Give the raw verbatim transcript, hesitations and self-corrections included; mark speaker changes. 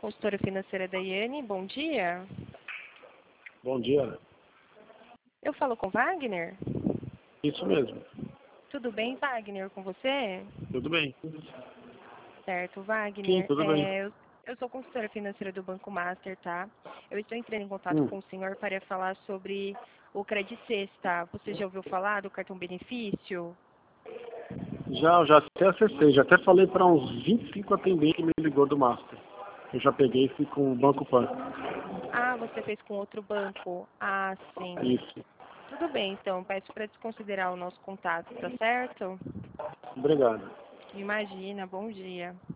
Speaker 1: consultora financeira da Iane. Bom dia.
Speaker 2: Bom dia.
Speaker 1: Eu falo com Wagner?
Speaker 2: Isso mesmo.
Speaker 1: Tudo bem, Wagner, com você?
Speaker 2: Tudo bem.
Speaker 1: Certo,
Speaker 2: Sim,
Speaker 1: Wagner.
Speaker 2: tudo bem.
Speaker 1: É, eu, eu sou consultora financeira do Banco Master, tá? Eu estou entrando em contato
Speaker 2: Hum.
Speaker 1: com o senhor para falar sobre o Credit Sexta. Você já ouviu falar do cartão benefício?
Speaker 2: Já, já até acessei, já até falei para uns vinte e cinco atendentes que me ligou do Master. Eu já peguei e fui com o Banco Pan.
Speaker 1: Ah, você fez com outro banco? Ah, sim.
Speaker 2: Isso.
Speaker 1: Tudo bem, então. Peço para desconsiderar o nosso contato, tá certo?
Speaker 2: Obrigado.
Speaker 1: Imagina, bom dia.